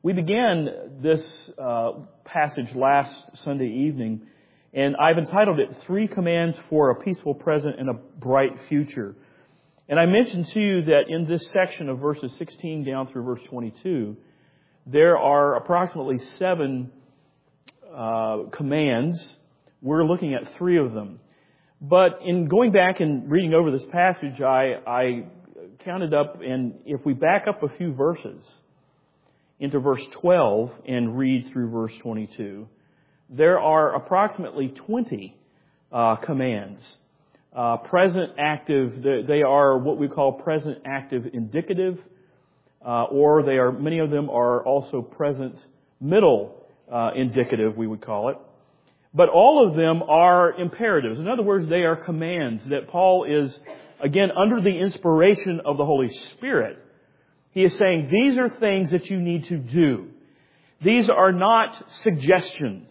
We began this passage last Sunday evening, and I've entitled it, 3 Commands for a Peaceful Present and a Bright Future. And I mentioned to you that in this section of verses 16 down through verse 22, there are approximately 7 commands. We're looking at 3 of them. But in going back and reading over this passage, I counted up, and if we back up a few verses into verse 12 and read through verse 22, there are approximately 20 commands. Present active, they are what we call present active indicative, or they are, many of them are also present middle indicative, we would call it. But all of them are imperatives. In other words, they are commands that Paul is, again, under the inspiration of the Holy Spirit. He is saying, these are things that you need to do. These are not suggestions.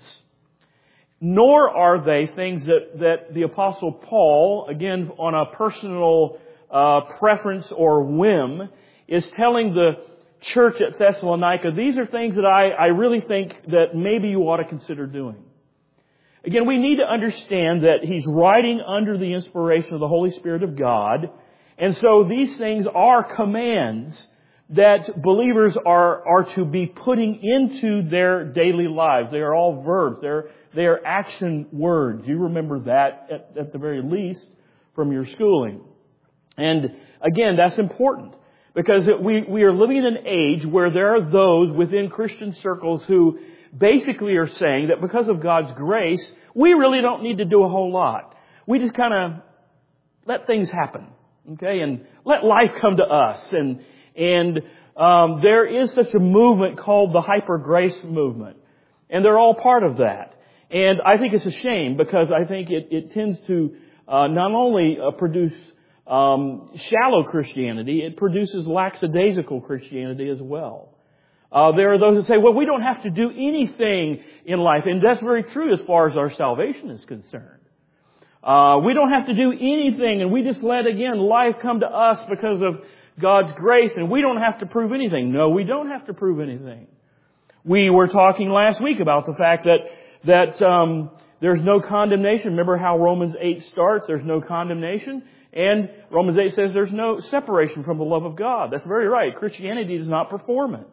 Nor are they things that the Apostle Paul, again, on a personal preference or whim, is telling the church at Thessalonica, these are things that I really think that maybe you ought to consider doing. Again, we need to understand that he's writing under the inspiration of the Holy Spirit of God. And so these things are commands that believers are to be putting into their daily lives. They are all verbs. They are action words. You remember that at the very least from your schooling. And again, that's important because we are living in an age where there are those within Christian circles who basically are saying that because of God's grace, we really don't need to do a whole lot. We just kind of let things happen, okay, and let life come to us. And there is such a movement called the hyper grace movement, and they're all part of that. And I think it's a shame because I think it tends to not only produce shallow Christianity, it produces lackadaisical Christianity as well. There are those that say, well, we don't have to do anything in life. And that's very true as far as our salvation is concerned. We don't have to do anything, and we just let, again, life come to us because of God's grace, and we don't have to prove anything. No, we don't have to prove anything. We were talking last week about the fact that there's no condemnation. Remember how Romans 8 starts? There's no condemnation. And Romans 8 says there's no separation from the love of God. That's very right. Christianity is not performance.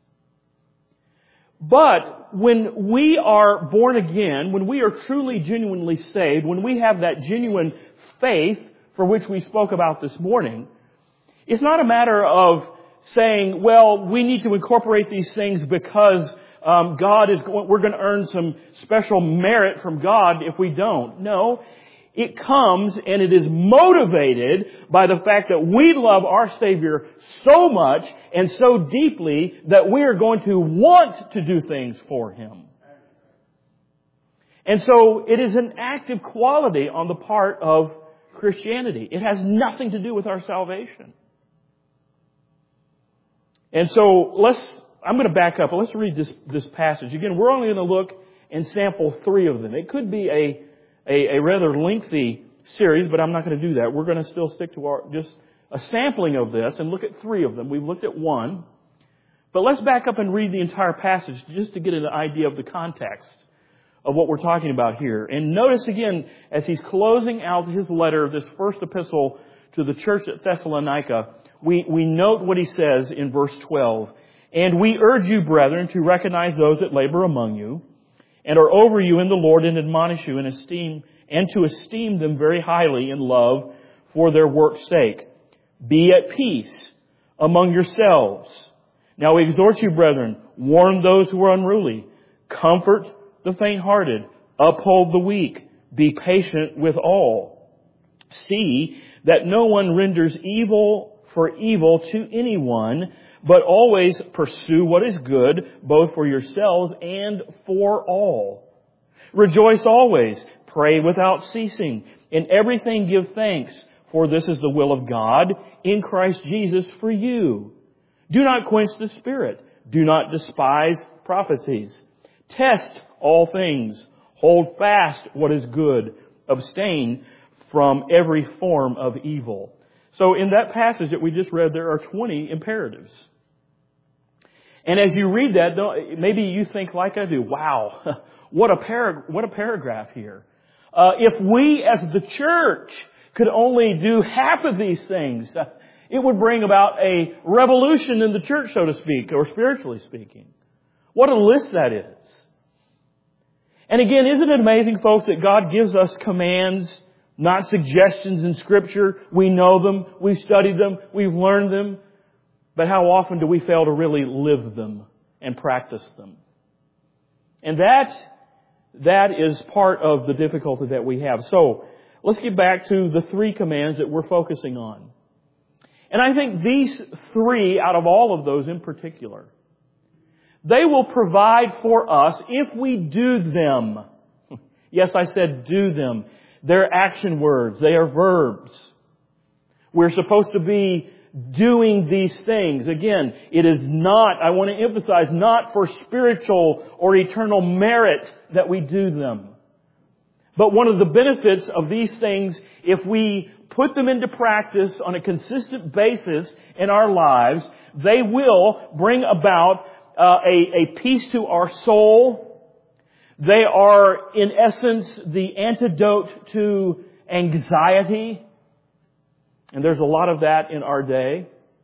But when we are born again, when we are truly, genuinely saved, when we have that genuine faith for which we spoke about this morning, it's not a matter of saying, well, we need to incorporate these things because we're going to earn some special merit from God if we don't. No. It comes and it is motivated by the fact that we love our Savior so much and so deeply that we are going to want to do things for Him. And so it is an active quality on the part of Christianity. It has nothing to do with our salvation. And so I'm going to back up. Let's read this passage. Again, we're only going to look and sample 3 of them. It could be a rather lengthy series, but I'm not going to do that. We're going to still stick to just a sampling of this and look at 3 of them. We've looked at 1. But let's back up and read the entire passage just to get an idea of the context of what we're talking about here. And notice again, as he's closing out his letter, this first epistle to the church at Thessalonica, we note what he says in verse 12. And we urge you, brethren, to recognize those that labor among you and are over you in the Lord and admonish you and to esteem them very highly in love for their work's sake. Be at peace among yourselves. Now we exhort you, brethren, warn those who are unruly, comfort the faint-hearted, uphold the weak, be patient with all. See that no one renders evil for evil to anyone, but always pursue what is good, both for yourselves and for all. Rejoice always, pray without ceasing, in everything give thanks, for this is the will of God in Christ Jesus for you. Do not quench the Spirit. Do not despise prophecies. Test all things. Hold fast what is good. Abstain from every form of evil. So in that passage that we just read, there are 20 imperatives. And as you read that, maybe you think like I do, wow, what a paragraph here. If we as the church could only do half of these things, it would bring about a revolution in the church, so to speak, or spiritually speaking. What a list that is. And again, isn't it amazing, folks, that God gives us commands, not suggestions in Scripture? We know them, we've studied them, we've learned them. But how often do we fail to really live them and practice them? And that is part of the difficulty that we have. So, let's get back to the 3 commands that we're focusing on. And I think these 3, out of all of those in particular, they will provide for us if we do them. Yes, I said do them. They're action words. They are verbs. We're supposed to be doing these things. Again, it is not, I want to emphasize, not for spiritual or eternal merit that we do them. But one of the benefits of these things, if we put them into practice on a consistent basis in our lives, they will bring about a peace to our soul. They are, in essence, the antidote to anxiety. And there's a lot of that in our day.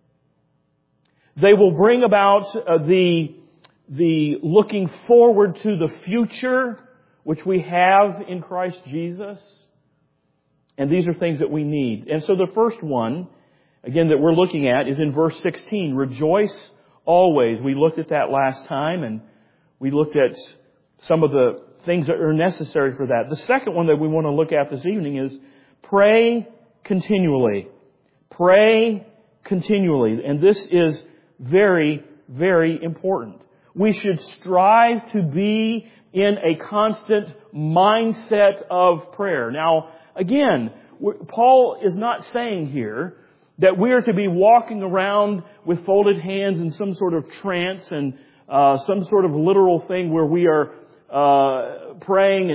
They will bring about the looking forward to the future, which we have in Christ Jesus. And these are things that we need. And so the first one, again, that we're looking at is in verse 16. Rejoice always. We looked at that last time, and we looked at some of the things that are necessary for that. The second one that we want to look at this evening is pray continually. Pray continually. And this is very, very important. We should strive to be in a constant mindset of prayer. Now, again, Paul is not saying here that we are to be walking around with folded hands in some sort of trance and some sort of literal thing where we are praying.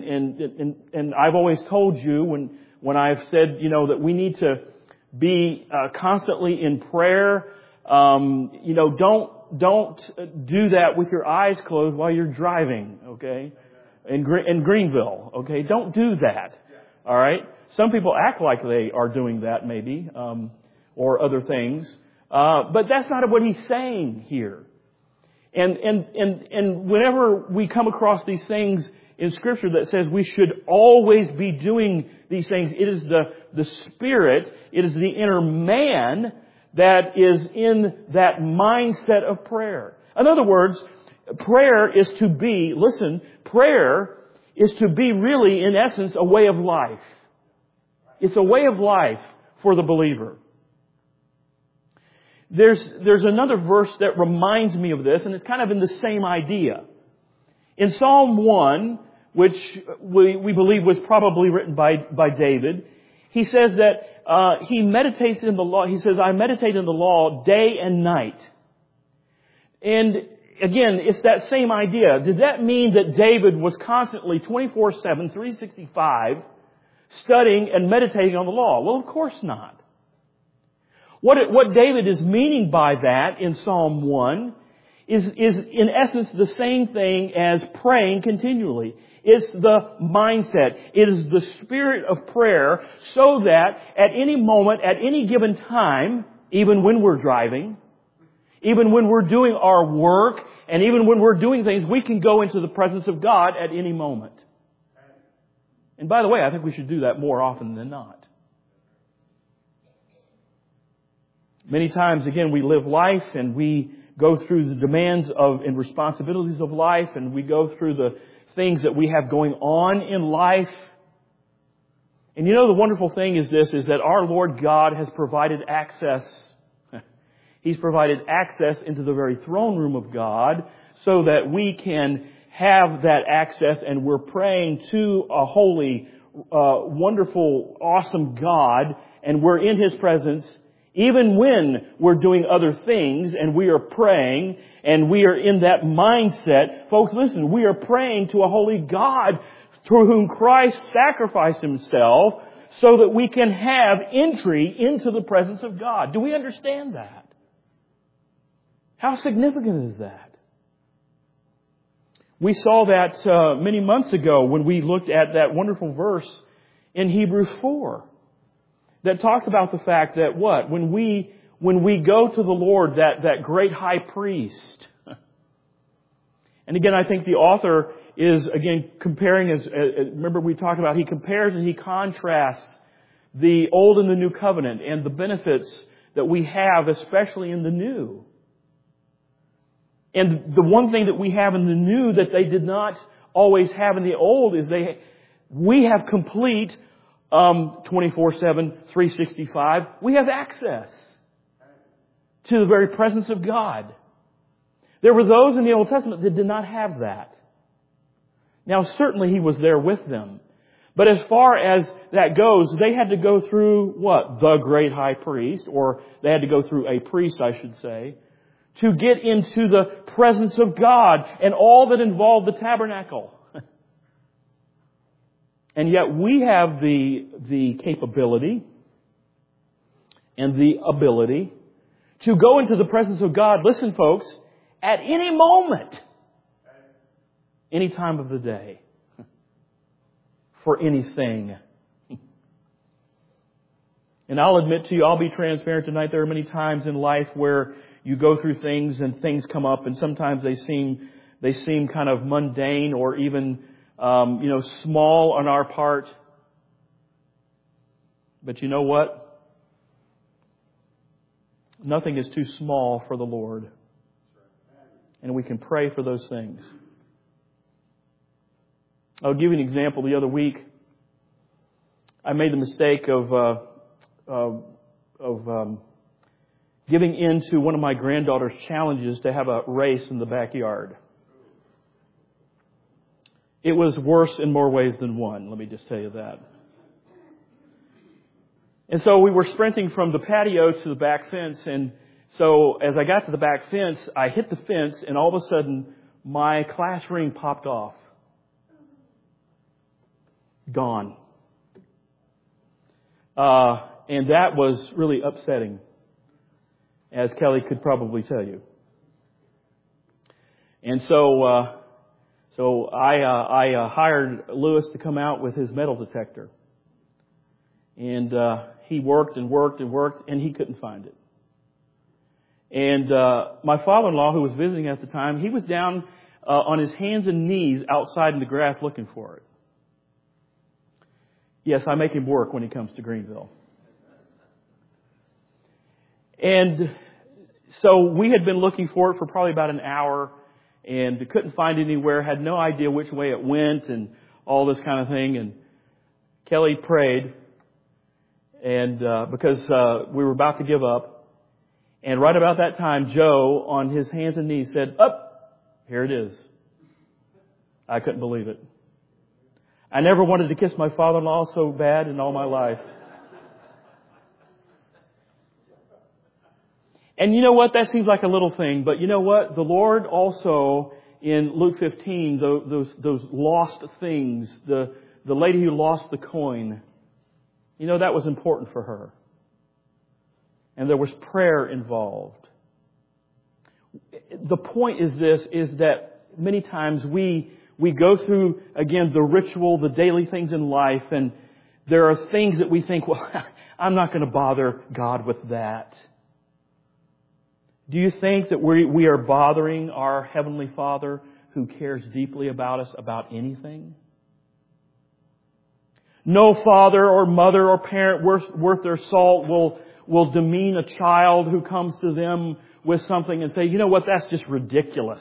And I've always told you when I've said, that we need to be constantly in prayer. Don't do that with your eyes closed while you're driving. Okay, in Greenville. Okay, don't do that. All right. Some people act like they are doing that, maybe, or other things, but that's not what he's saying here. And whenever we come across these things in Scripture that says we should always be doing these things, it is the spirit, it is the inner man that is in that mindset of prayer. In other words, prayer is to be really, in essence, a way of life. It's a way of life for the believer. There's another verse that reminds me of this, and it's kind of in the same idea. In Psalm 1, which we believe was probably written by David, he says that he meditates in the law. He says, I meditate in the law day and night. And again, it's that same idea. Did that mean that David was constantly 24/7, 365, studying and meditating on the law? Well, of course not. What David is meaning by that in Psalm 1 is in essence the same thing as praying continually. It's the mindset. It is the spirit of prayer so that at any moment, at any given time, even when we're driving, even when we're doing our work, and even when we're doing things, we can go into the presence of God at any moment. And by the way, I think we should do that more often than not. Many times, again, we live life and we go through the demands and responsibilities of life, and we go through the things that we have going on in life. And the wonderful thing is that our Lord God has provided access. He's provided access into the very throne room of God so that we can have that access, and we're praying to a holy, wonderful, awesome God, and we're in His presence even when we're doing other things and we are praying and we are in that mindset. Folks, listen, we are praying to a holy God through whom Christ sacrificed Himself so that we can have entry into the presence of God. Do we understand that? How significant is that? We saw that many months ago when we looked at that wonderful verse in Hebrews 4 that talks about the fact that what? When we go to the Lord, that great high priest. And again, I think the author is, again, comparing, remember we talked about, he compares and he contrasts the Old and the New Covenant and the benefits that we have, especially in the New. And the one thing that we have in the New that they did not always have in the Old is we have complete 24/7, 365. We have access to the very presence of God. There were those in the Old Testament that did not have that. Now, certainly He was there with them. But as far as that goes, they had to go through what? The great high priest, or they had to go through a priest, I should say, to get into the presence of God and all that involved the tabernacle. And yet we have the capability and the ability to go into the presence of God, listen folks, at any moment, any time of the day, for anything. And I'll admit to you, I'll be transparent tonight, there are many times in life where you go through things and things come up and sometimes they seem kind of mundane or even small on our part. But you know what? Nothing is too small for the Lord. And we can pray for those things. I'll give you an example. The other week, I made the mistake of giving in to one of my granddaughter's challenges to have a race in the backyard. It was worse in more ways than one, let me just tell you that. And so we were sprinting from the patio to the back fence, and so as I got to the back fence, I hit the fence, and all of a sudden, my class ring popped off. Gone. And that was really upsetting, as Kelly could probably tell you. And so I hired Lewis to come out with his metal detector. And he worked and worked and worked, and he couldn't find it. And my father-in-law, who was visiting at the time, he was down on his hands and knees outside in the grass looking for it. Yes, I make him work when he comes to Greenville. And so we had been looking for it for probably about an hour and couldn't find it anywhere, had no idea which way it went and all this kind of thing. And Kelly prayed, and because we were about to give up. And right about that time, Joe, on his hands and knees, said, "Up, here it is." I couldn't believe it. I never wanted to kiss my father-in-law so bad in all my life. And you know what? That seems like a little thing, but you know what? The Lord also, in Luke 15, those lost things, the lady who lost the coin, you know, that was important for her. And there was prayer involved. The point is this, is that many times we go through, again, the ritual, the daily things in life, and there are things that we think, well, I'm not going to bother God with that. Do you think that we are bothering our Heavenly Father who cares deeply about us about anything? No father or mother or parent worth their salt will demean a child who comes to them with something and say, you know what, that's just ridiculous.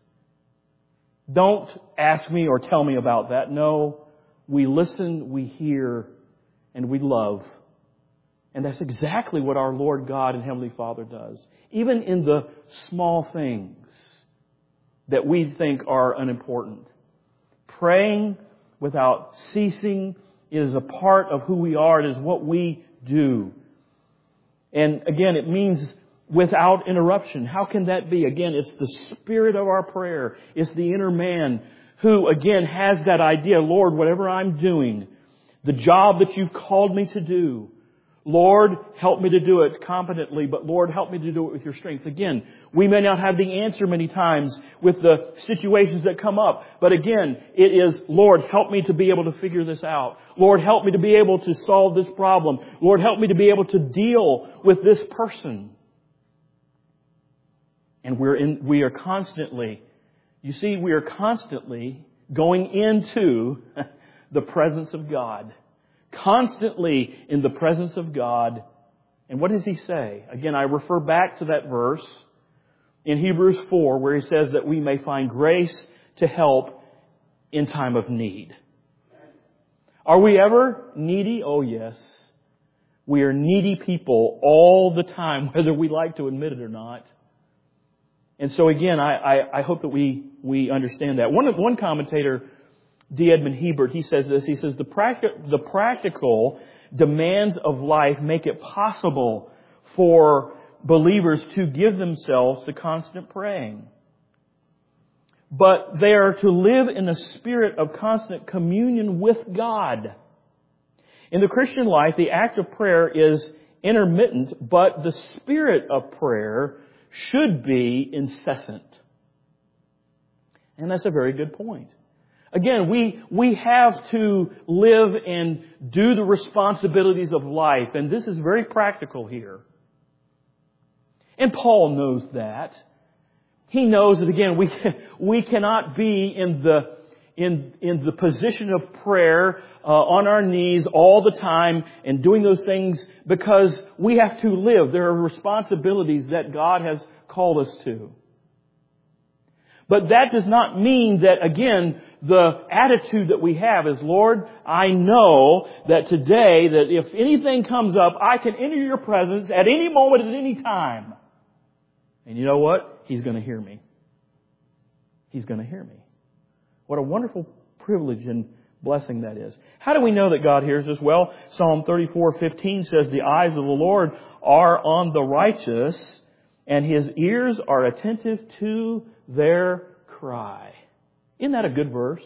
Don't ask me or tell me about that. No, we listen, we hear, and we love. And that's exactly what our Lord God and Heavenly Father does. Even in the small things that we think are unimportant. Praying without ceasing is a part of who we are. It is what we do. And again, it means without interruption. How can that be? Again, it's the spirit of our prayer. It's the inner man who, again, has that idea, Lord, whatever I'm doing, the job that you've called me to do, Lord, help me to do it competently, but Lord, help me to do it with your strength. Again, we may not have the answer many times with the situations that come up, but again, it is, Lord, help me to be able to figure this out. Lord, help me to be able to solve this problem. Lord, help me to be able to deal with this person. And we are constantly going into the presence of God. Constantly in the presence of God. And what does He say? Again, I refer back to that verse in Hebrews 4 where He says that we may find grace to help in time of need. Are we ever needy? Oh yes. We are needy people all the time, whether we like to admit it or not. And so again, I hope that we understand that. One commentator, D. Edmund Hebert, he says this. He says, the practical demands of life make it possible for believers to give themselves to constant praying. But they are to live in a spirit of constant communion with God. In the Christian life, the act of prayer is intermittent, but the spirit of prayer should be incessant. And that's a very good point. Again, we have to live and do the responsibilities of life, and this is very practical here. And Paul knows that. He knows that again, we cannot be in the position of prayer on our knees all the time and doing those things because we have to live. There are responsibilities that God has called us to. But that does not mean that, again, the attitude that we have is, Lord, I know that today, that if anything comes up, I can enter your presence at any moment, at any time. And you know what? He's going to hear me. He's going to hear me. What a wonderful privilege and blessing that is. How do we know that God hears us? Well, Psalm 34:15 says, the eyes of the Lord are on the righteous, and His ears are attentive to their cry. Isn't that a good verse?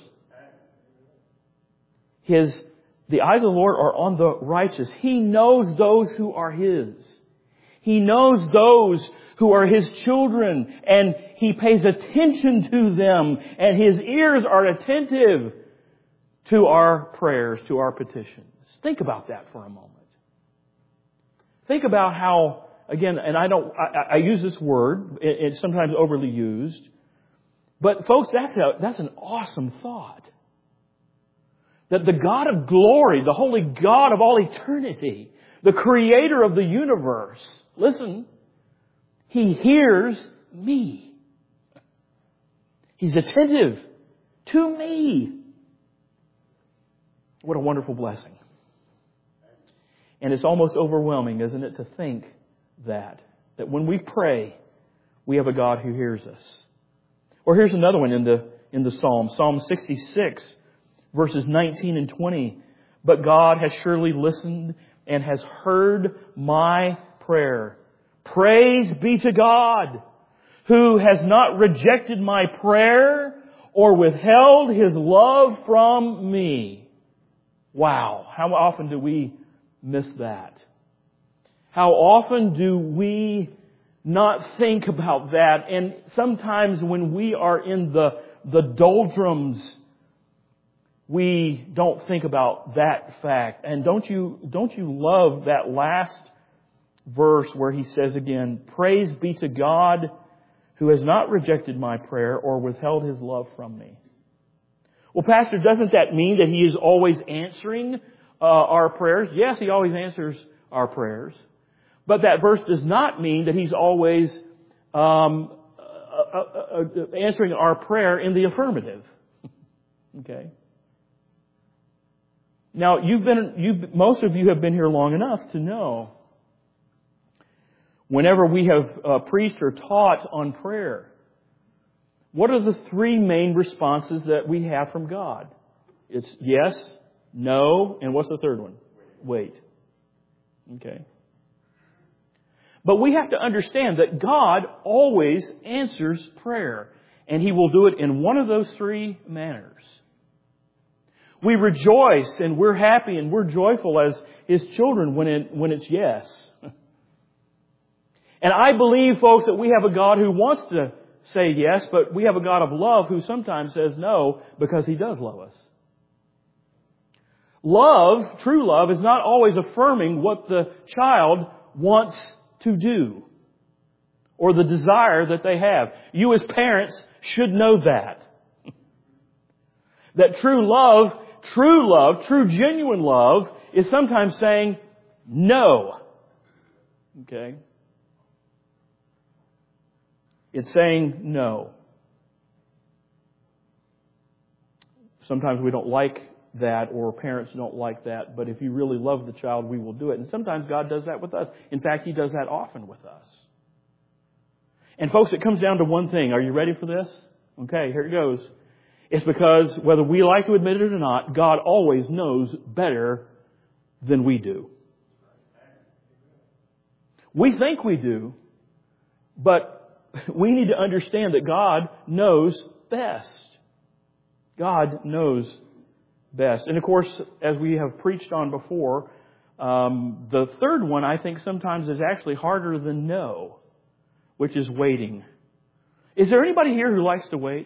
The eyes of the Lord are on the righteous. He knows those who are His. He knows those who are His children, and He pays attention to them, and His ears are attentive to our prayers, to our petitions. Think about that for a moment. Think about how, again, and I use this word, it's sometimes overly used, but folks, that's an awesome thought. That the God of glory, the holy God of all eternity, the creator of the universe, listen, He hears me. He's attentive to me. What a wonderful blessing. And it's almost overwhelming, isn't it, to think that when we pray, we have a God who hears us. Or here's another one in the Psalm. Psalm 66, verses 19 and 20. But God has surely listened and has heard my prayer. Praise be to God, who has not rejected my prayer or withheld His love from me. Wow, how often do we miss that? How often do we not think about that? And sometimes when we are in the doldrums, we don't think about that fact. And don't you love that last verse where he says again, praise be to God who has not rejected my prayer or withheld His love from me. Well, Pastor, doesn't that mean that He is always answering our prayers? Yes, He always answers our prayers. But that verse does not mean that He's always answering our prayer in the affirmative. Okay? Now, most of you have been here long enough to know whenever we have preached or taught on prayer, what are the three main responses that we have from God? It's yes, no, and what's the third one? Wait. Okay. But we have to understand that God always answers prayer, and He will do it in one of those three manners. We rejoice and we're happy and we're joyful as His children when it's yes. And I believe, folks, that we have a God who wants to say yes, but we have a God of love who sometimes says no because He does love us. Love, true love, is not always affirming what the child wants to do or the desire that they have. You as parents should know that. That true love, true genuine love is sometimes saying no. Okay? It's saying no. Sometimes we don't like that, or parents don't like that, but if you really love the child, we will do it. And sometimes God does that with us. In fact, He does that often with us. And folks, it comes down to one thing. Are you ready for this? Okay, here it goes. It's because, whether we like to admit it or not, God always knows better than we do. We think we do, but we need to understand that God knows best. God knows best. And of course, as we have preached on before, the third one I think sometimes is actually harder than no, which is waiting. Is there anybody here who likes to wait?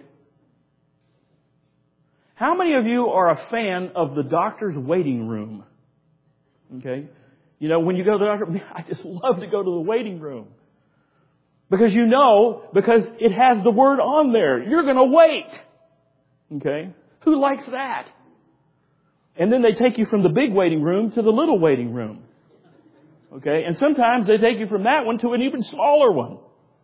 How many of you are a fan of the doctor's waiting room? Okay. You know, when you go to the doctor, I just love to go to the waiting room. Because because it has the word on there. You're going to wait. Okay. Who likes that? And then they take you from the big waiting room to the little waiting room. Okay. And sometimes they take you from that one to an even smaller one.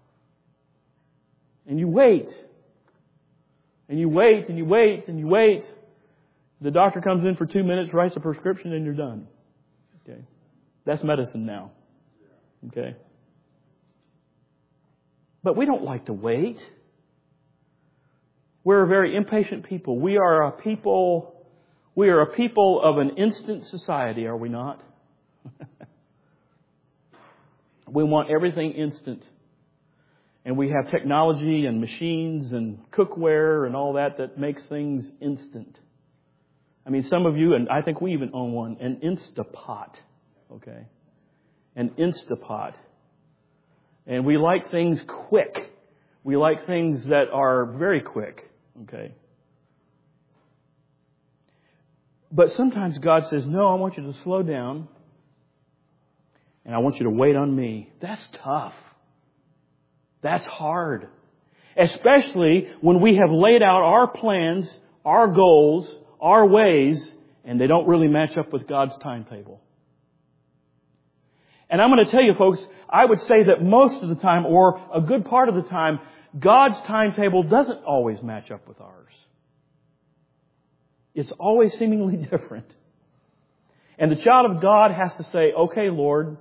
And you wait. And you wait and you wait and you wait. The doctor comes in for 2 minutes, writes a prescription, and you're done. Okay. That's medicine now. Okay. But we don't like to wait. We're a very impatient people. We are a people of an instant society, are we not? We want everything instant. And we have technology and machines and cookware and all that makes things instant. I mean, some of you, and I think we even own one, an Instapot. Okay? An Instapot. And we like things quick. We like things that are very quick. Okay? But sometimes God says, no, I want you to slow down. And I want you to wait on me. That's tough. That's hard. Especially when we have laid out our plans, our goals, our ways, and they don't really match up with God's timetable. And I'm going to tell you, folks, I would say that most of the time, or a good part of the time, God's timetable doesn't always match up with ours. It's always seemingly different. And the child of God has to say, okay, Lord,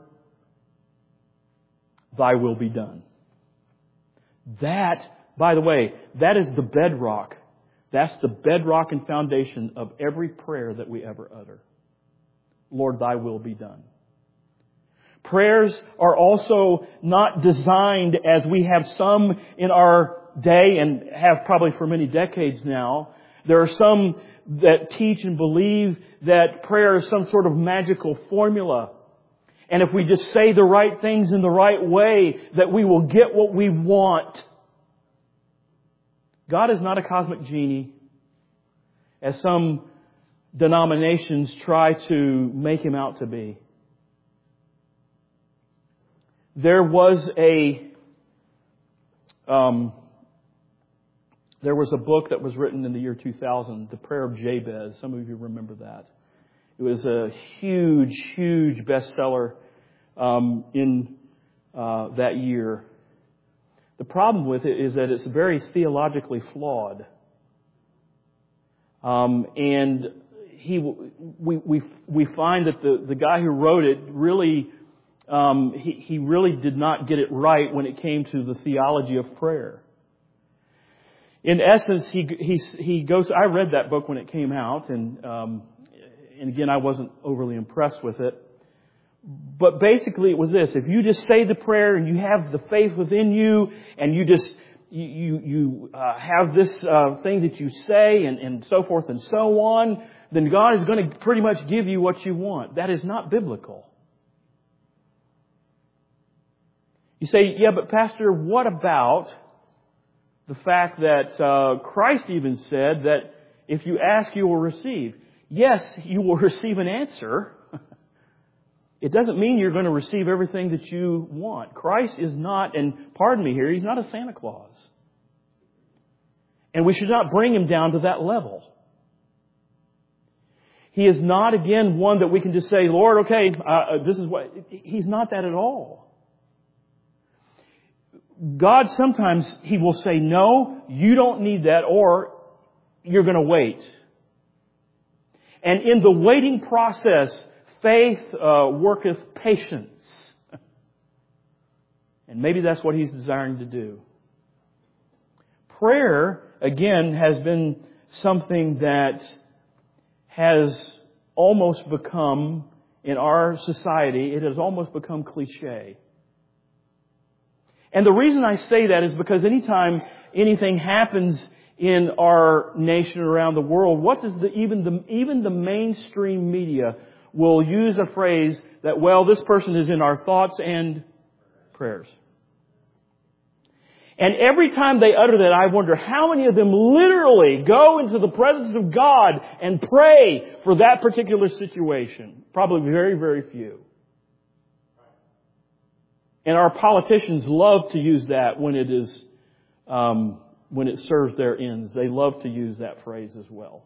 Thy will be done. That, by the way, that is the bedrock. That's the bedrock and foundation of every prayer that we ever utter. Lord, Thy will be done. Prayers are also not designed as we have some in our day and have probably for many decades now. There are some that teach and believe that prayer is some sort of magical formula. And if we just say the right things in the right way, that we will get what we want. God is not a cosmic genie, as some denominations try to make Him out to be. There was a book that was written in the year 2000, The Prayer of Jabez. Some of you remember that. It was a huge, huge bestseller in that year. The problem with it is that it's very theologically flawed, and we find that the guy who wrote it really he really did not get it right when it came to the theology of prayer. In essence, he goes. I read that book when it came out, and again, I wasn't overly impressed with it. But basically, it was this: if you just say the prayer and you have the faith within you, and you just you have this thing that you say and so forth and so on, then God is going to pretty much give you what you want. That is not biblical. You say, yeah, but Pastor, what about the fact that Christ even said that if you ask, you will receive? Yes, you will receive an answer. It doesn't mean you're going to receive everything that you want. Christ is not, and pardon me here, He's not a Santa Claus. And we should not bring Him down to that level. He is not, again, one that we can just say, Lord, okay, this is what... He's not that at all. God sometimes, He will say, no, you don't need that, or you're going to wait. And in the waiting process, faith worketh patience. And maybe that's what He's desiring to do. Prayer, again, has been something that has almost become, in our society, it has almost become cliche. And the reason I say that is because anytime anything happens in our nation around the world, what does even the mainstream media will use a phrase that, well, this person is in our thoughts and prayers. And every time they utter that, I wonder how many of them literally go into the presence of God and pray for that particular situation. Probably very, very few. And our politicians love to use that when it is, when it serves their ends. They love to use that phrase as well.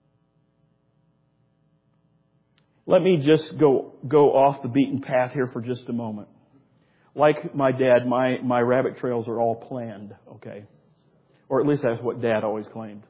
Let me just go off the beaten path here for just a moment. Like my dad, my rabbit trails are all planned, okay? Or at least that's what Dad always claimed.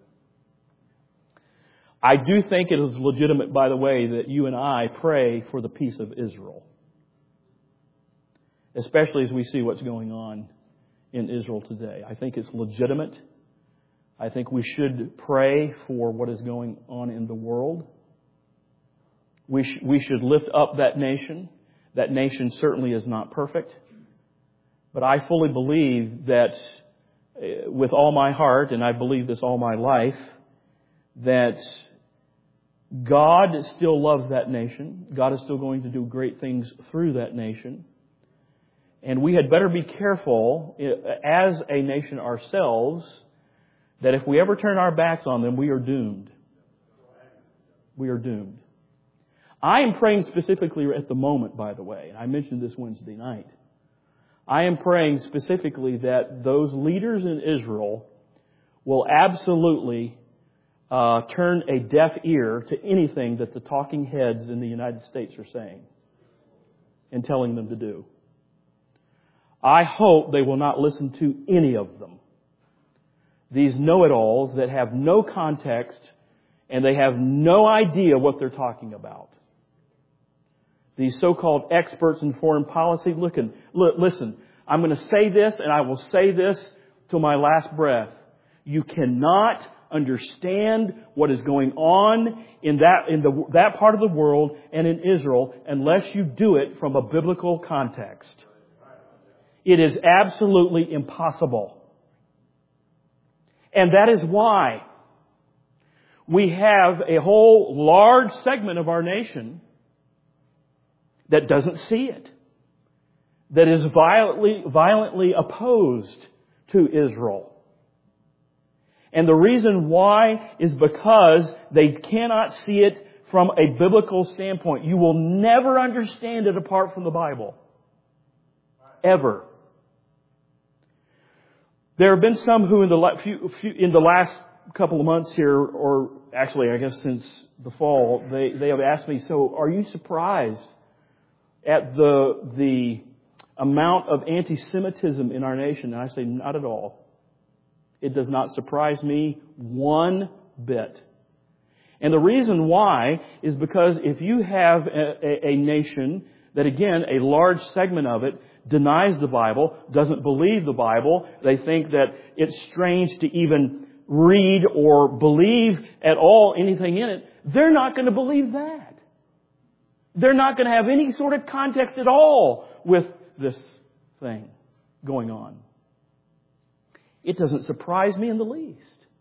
I do think it is legitimate, by the way, that you and I pray for the peace of Israel. Especially as we see what's going on in Israel today. I think it's legitimate. I think we should pray for what is going on in the world. We should lift up that nation. That nation certainly is not perfect. But I fully believe that with all my heart, and I believe this all my life, that God still loves that nation. God is still going to do great things through that nation. And we had better be careful as a nation ourselves that if we ever turn our backs on them, we are doomed. We are doomed. I am praying specifically at the moment, by the way, and I mentioned this Wednesday night. I am praying specifically that those leaders in Israel will absolutely turn a deaf ear to anything that the talking heads in the United States are saying and telling them to do. I hope they will not listen to any of them. These know-it-alls that have no context and they have no idea what they're talking about. These so-called experts in foreign policy, listen, I'm going to say this and I will say this till my last breath. You cannot understand what is going on in that part of the world and in Israel unless you do it from a biblical context. It is absolutely impossible. And that is why we have a whole large segment of our nation that doesn't see it, that is violently opposed to Israel. And the reason why is because they cannot see it from a biblical standpoint. You will never understand it apart from the Bible. Ever. There have been some who in the last couple of months here, or actually I guess since the fall, they have asked me, so are you surprised at the amount of anti-Semitism in our nation? And I say, not at all. It does not surprise me one bit. And the reason why is because if you have a nation that, again, a large segment of it denies the Bible, doesn't believe the Bible, they think that it's strange to even read or believe at all anything in it, they're not going to believe that. They're not going to have any sort of context at all with this thing going on. It doesn't surprise me in the least.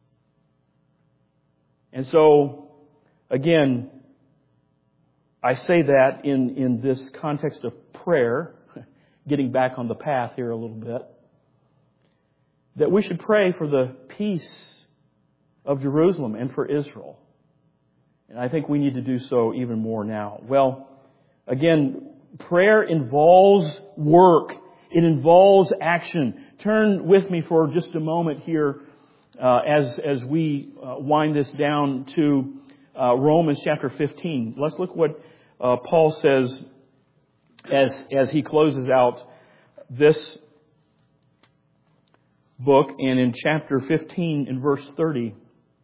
And so, again, I say that in this context of prayer, getting back on the path here a little bit, that we should pray for the peace of Jerusalem and for Israel. And I think we need to do so even more now. Well, again, prayer involves work. It involves action. Turn with me for just a moment here as we wind this down to Romans chapter 15. Let's look what Paul says as he closes out this book, and in chapter 15 in verse 30.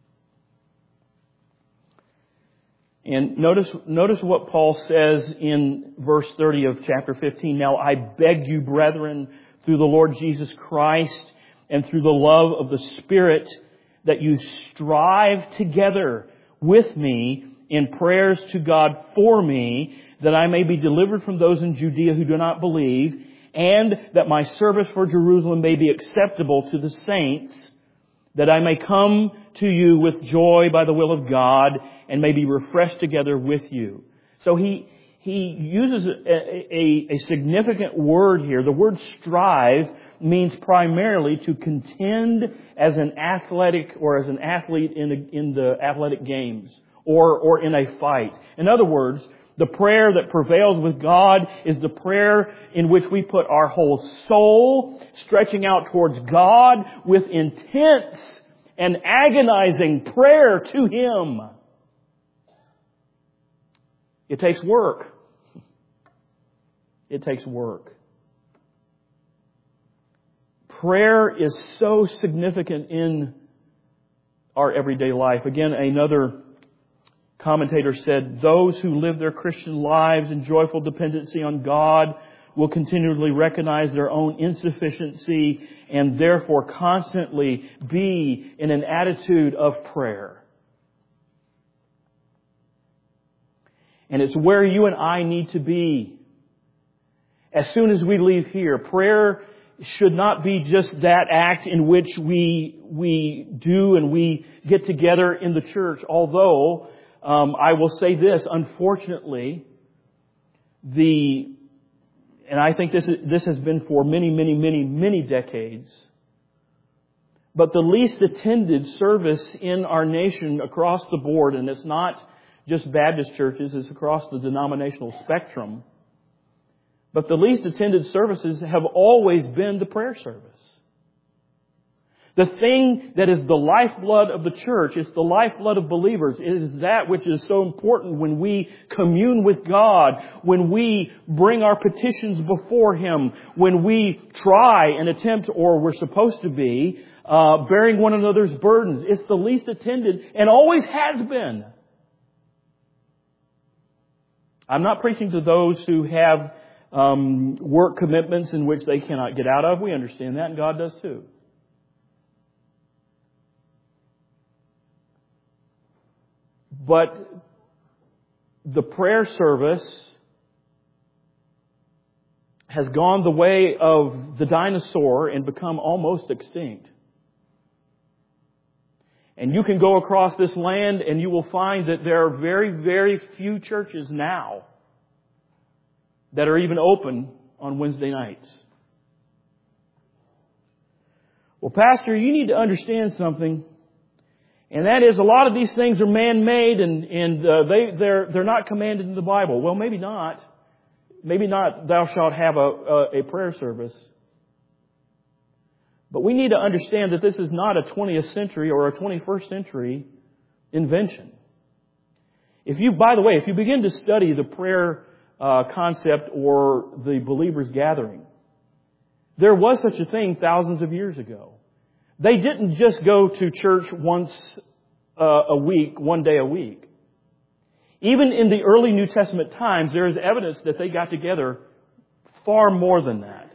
And notice what Paul says in verse 30 of chapter 15. Now I beg you, brethren, through the Lord Jesus Christ and through the love of the Spirit, that you strive together with me in prayers to God for me, that I may be delivered from those in Judea who do not believe, and that my service for Jerusalem may be acceptable to the saints, that I may come to you with joy by the will of God, and may be refreshed together with you. So he uses a significant word here. The word strive means primarily to contend as an athletic or as an athlete in the athletic games or in a fight. In other words, the prayer that prevails with God is the prayer in which we put our whole soul stretching out towards God with intense and agonizing prayer to Him. It takes work. It takes work. Prayer is so significant in our everyday life. Again, another commentator said, those who live their Christian lives in joyful dependency on God will continually recognize their own insufficiency and therefore constantly be in an attitude of prayer. And it's where you and I need to be. As soon as we leave here, prayer should not be just that act in which we do and we get together in the church. Although, I will say this, unfortunately, and I think this has been for many decades, but the least attended service in our nation across the board, and it's not just Baptist churches, it's across the denominational spectrum, but the least attended services have always been the prayer service. The thing that is the lifeblood of the church, it's the lifeblood of believers. It is that which is so important when we commune with God, when we bring our petitions before Him, when we try and attempt, or we're supposed to be, bearing one another's burdens. It's the least attended and always has been. I'm not preaching to those who have work commitments in which they cannot get out of. We understand that, and God does too. But the prayer service has gone the way of the dinosaur and become almost extinct. And you can go across this land and you will find that there are very few churches now that are even open on Wednesday nights. Well, Pastor, you need to understand something. And that is, a lot of these things are man-made and they're not commanded in the Bible. Well, maybe not. Maybe not, thou shalt have a prayer service. But we need to understand that this is not a 20th century or a 21st century invention. By the way, if you begin to study the prayer concept or the believers' gathering, there was such a thing thousands of years ago. They didn't just go to church once a week, one day a week. Even in the early New Testament times, there is evidence that they got together far more than that.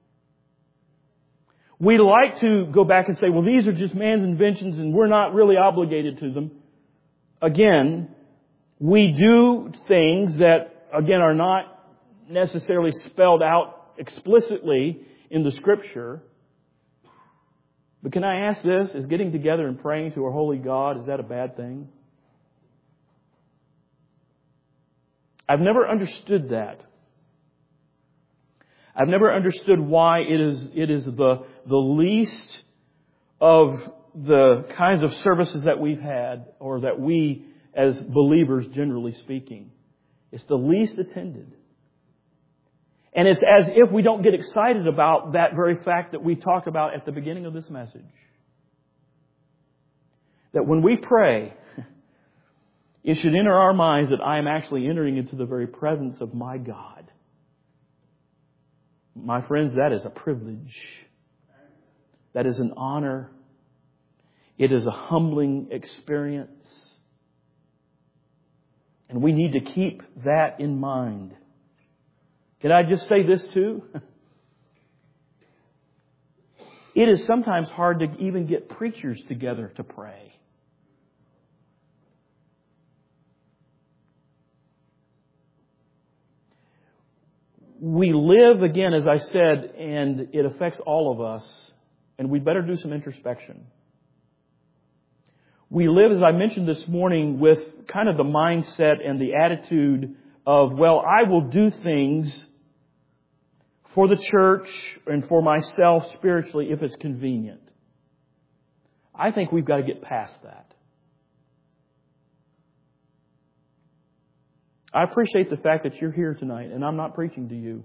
We like to go back and say, well, these are just man's inventions and we're not really obligated to them. Again, we do things that, again, are not necessarily spelled out explicitly in the Scripture. But can I ask this? Is getting together and praying to our holy God, is that a bad thing? I've never understood that. I've never understood why it is the least of the kinds of services that we've had, or that we as believers, generally speaking, it's the least attended. And it's as if we don't get excited about that very fact that we talked about at the beginning of this message. That when we pray, it should enter our minds that I am actually entering into the very presence of my God. My friends, that is a privilege. That is an honor. It is a humbling experience. And we need to keep that in mind. Can I just say this too? It is sometimes hard to even get preachers together to pray. We live, again, as I said, and it affects all of us, and we better do some introspection. We live, as I mentioned this morning, with kind of the mindset and the attitude of, well, I will do things for the church and for myself spiritually if it's convenient. I think we've got to get past that. I appreciate the fact that you're here tonight, and I'm not preaching to you.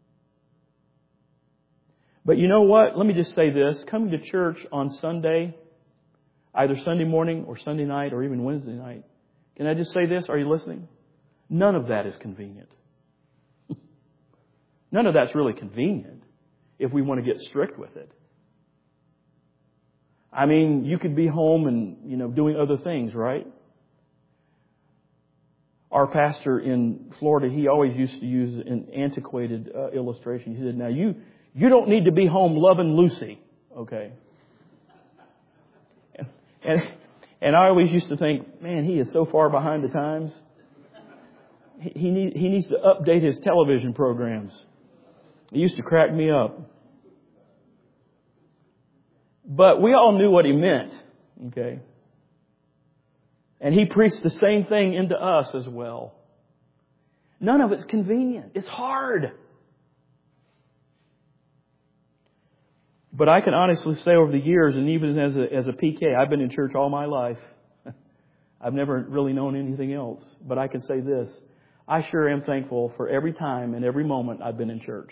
But you know what? Let me just say this. Coming to church on Sunday, either Sunday morning or Sunday night or even Wednesday night, can I just say this? Are you listening? None of that is convenient. None of that's really convenient if we want to get strict with it. I mean, you could be home and, doing other things, right? Our pastor in Florida, he always used to use an antiquated illustration. He said, now you don't need to be home loving Lucy, okay? And I always used to think, man, he is so far behind the times. He needs to update his television programs. It used to crack me up. But we all knew what he meant, okay? And he preached the same thing into us as well. None of it's convenient. It's hard. But I can honestly say over the years, and even as a PK, I've been in church all my life. I've never really known anything else. But I can say this. I sure am thankful for every time and every moment I've been in church.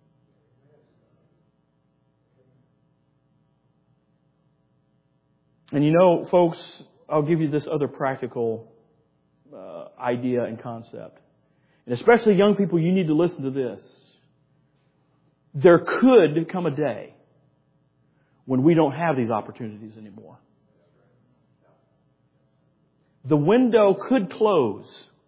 And folks, I'll give you this other practical idea and concept. And especially young people, you need to listen to this. There could come a day when we don't have these opportunities anymore. The window could close.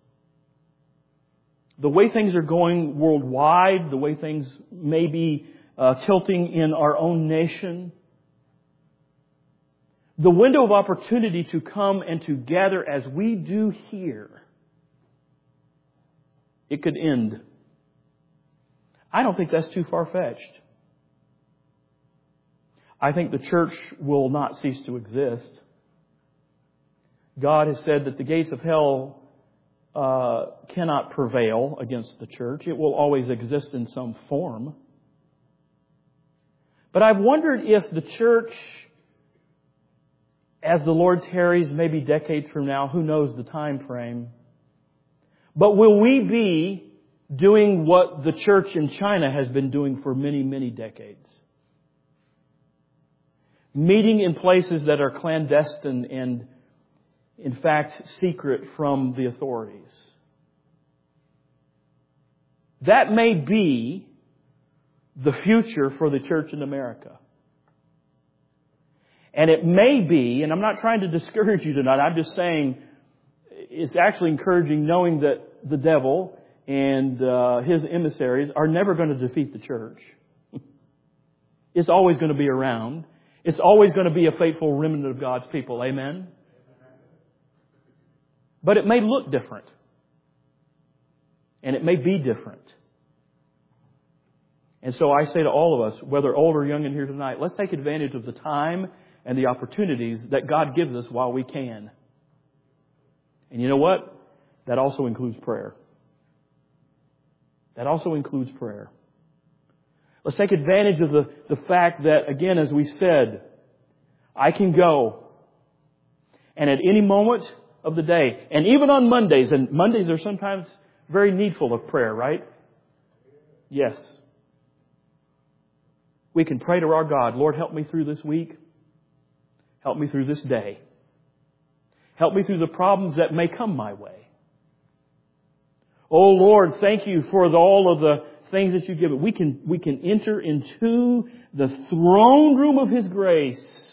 The way things are going worldwide, the way things may be tilting in our own nation, the window of opportunity to come and to gather as we do here, it could end. I don't think that's too far-fetched. I think the church will not cease to exist. God has said that the gates of hell cannot prevail against the church. It will always exist in some form. But I've wondered if the church, as the Lord tarries, maybe decades from now, who knows the time frame, but will we be doing what the church in China has been doing for many, many decades? Meeting in places that are clandestine and, in fact, secret from the authorities. That may be the future for the church in America. And it may be, and I'm not trying to discourage you tonight, I'm just saying it's actually encouraging knowing that the devil and his emissaries are never going to defeat the church. It's always going to be around. It's always going to be a faithful remnant of God's people. Amen? But it may look different. And it may be different. And so I say to all of us, whether old or young in here tonight, let's take advantage of the time and the opportunities that God gives us while we can. And you know what? That also includes prayer. That also includes prayer. Let's take advantage of the fact that, again, as we said, I can go. And at any moment of the day, and even on Mondays, and Mondays are sometimes very needful of prayer, right? Yes. We can pray to our God, Lord, help me through this week. Help me through this day. Help me through the problems that may come my way. Oh Lord, thank you for all of the things that you give it. We can enter into the throne room of His grace